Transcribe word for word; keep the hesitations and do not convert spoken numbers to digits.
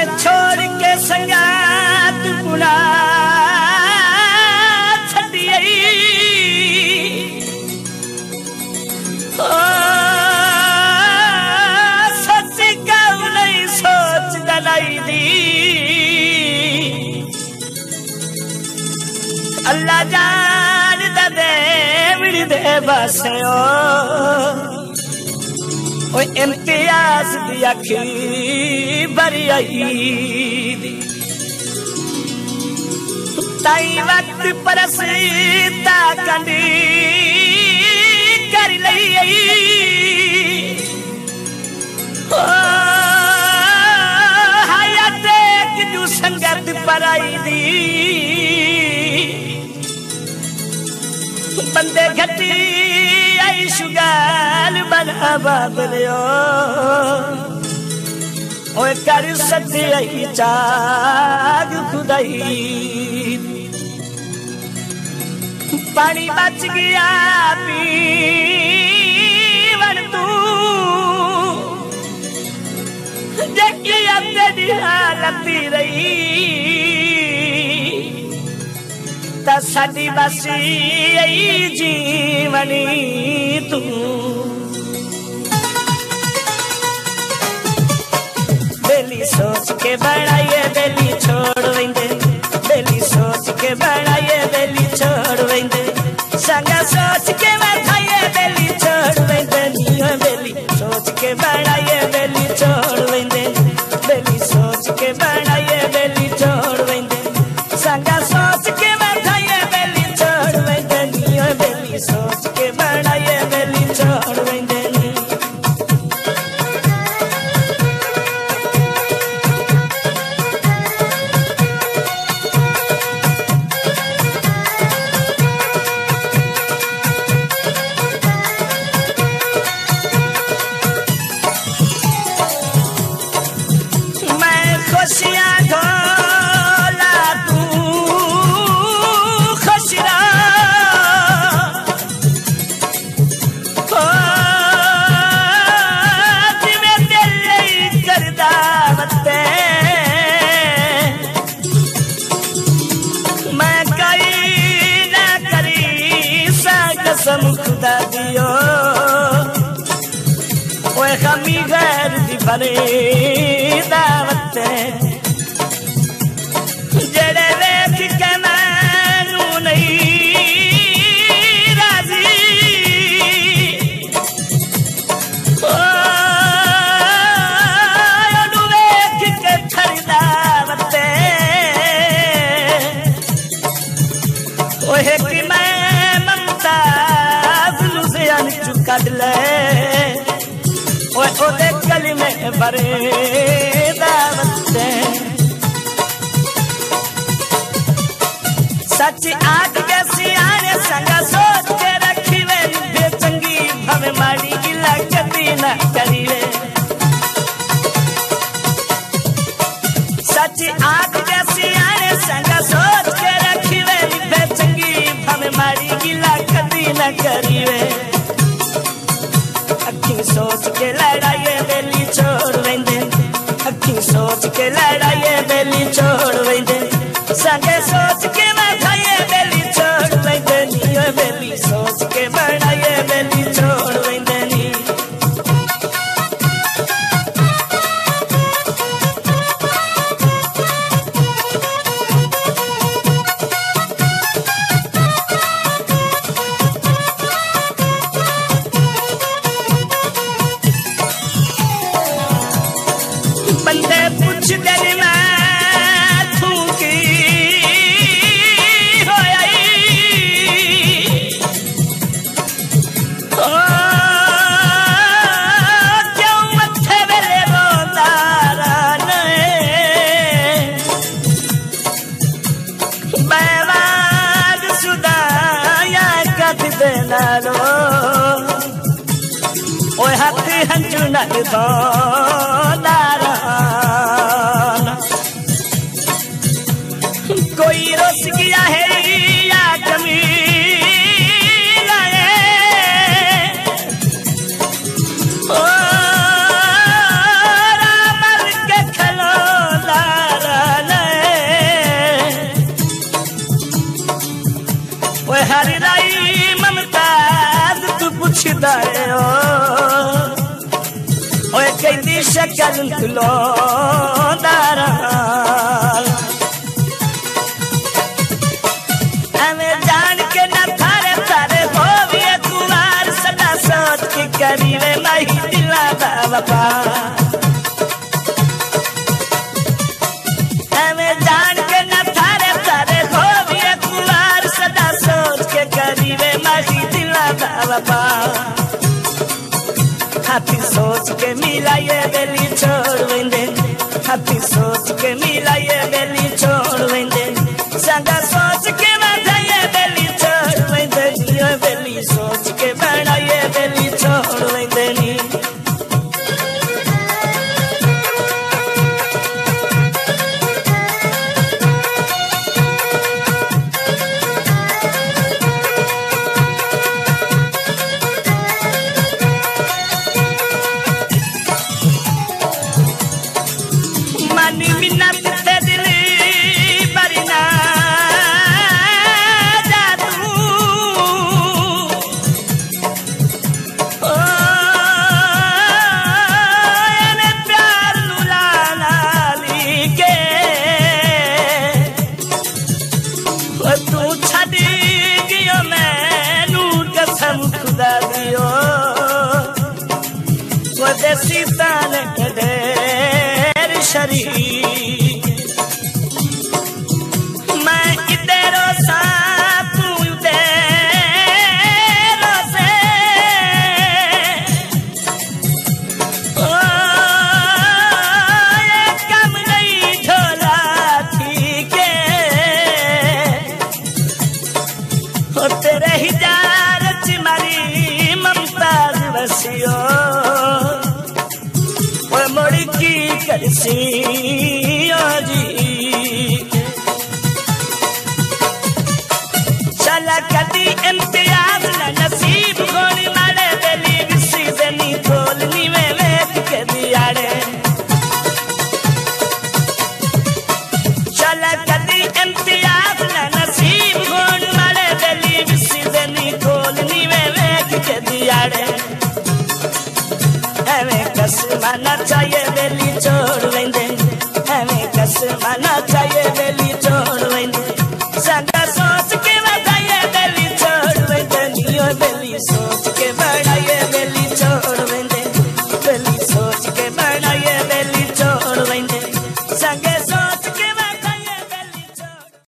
छोड़ के संगात पुना छड़ियई ओ सच कहूं नहीं सोच दलाई दी अल्लाह जान दे विड़ दे बसे ओ ओए इम्तियाज दी अखी भरी आई ताई वक्त परसता कंडी कर लई ओ हयात जू संगत पराई दी बंदे घटी आई शुगाल बना बाबलियो ओए कर सच्ची आई चाग खुदाई पानी बच गया पीवन तू जगी अंदर दी हालत रही ता साडी बसी आई जीवनी तू बेली सोच के बनाइए बेली छोड़ वेंदे बेली सोच के बनाइए बेली छोड़ वेंदे संगा सोच के बैठाइए बेली छोड़ वेंदे नियो बेली सोच के बनाइए बेली छोड़ वेंदे बेली सोच के बनाइए बेली छोड़ वेंदे संगा सोच के बैठाइए बेली छोड़ वेंदे नियो बेली सोच के बनाइए बेली छोड़ वेंदे खुशियाँ ढोला तू खुशियाँ हो जिमें दिल कर दावते मैं कई ना करी सा कसम खुदा दियो ओए खमी गैर दी बने दावत जड़े वेख के मैनू नहीं राजी ओ वेख के छड़ी दावत ओहे कि मैं ममताज से अनचु कट ले ओए ओदे कलमे भरे दावत सच आग के सियाने संगा सोच के रखी वे बेचंगी भवे माड़ी गिला कभी न करीवे सच आग के सियाने संगा सोच के रखी वे बेचंगी भवे माड़ी गिला कभी न करीवे अखी सोच के लड़ाइए बेली छोड़ वेंदे अखी सोच के लड़ाइए बेली छोड़ वेंदे संगे सोच के बैठाइए बेली छोड़ वेंदे नियो बेली सोच के बनाइए बेली छोड़ वेंदे नी बंदे पूछ दे मैं तू की होई ओ क्यों मथे वेले रोंदा रहने बैवाद सुदाया कद दे नालो ओए हाथ हंचू न दो कोई रोस गया है या कमी लाए ओ रामल के खलोला पुछदा है ओ ओए कहंदी शक्ल तुलोंदा रहां एवें जान के ना थारे थारे होवे कुमार सदा सोच के करीवे नहीं दिला दा वफा एवें जान के ना थारे थारे होवे कुमार सदा सोच के करीवे नहीं दिला दा वफा हाथी सोच के मिला ये बेली छोड़ वेंदे हाथी सोच के मिला ये बेली छोड़ वेंदे संगा सोच के वादा ये बेली छोड़ वेंदे ये बेली सोच के बड़ा ये बेली छोड़ वेंदे नी सीतान ढेर शरीक मैं इधरो सा तू इधरो से ओ ये कम नहीं ढोला ठीक है ओ तेरे ही जार चिमारी ममताज बसियो मोड़ी की करसी जी चला कदी इम्तियाज न नसीब गोली मारे बेली विसी देनी खोलनी में वेख के दियाड़े चला कदी इम्तियाज न नसीब गोली मारे बेली विसी देनी खोलनी में वेख के दियाड़े हमें कसमाना चाहिए बेली छोड़ वेंदे हमें कसमाना चाहिए बेली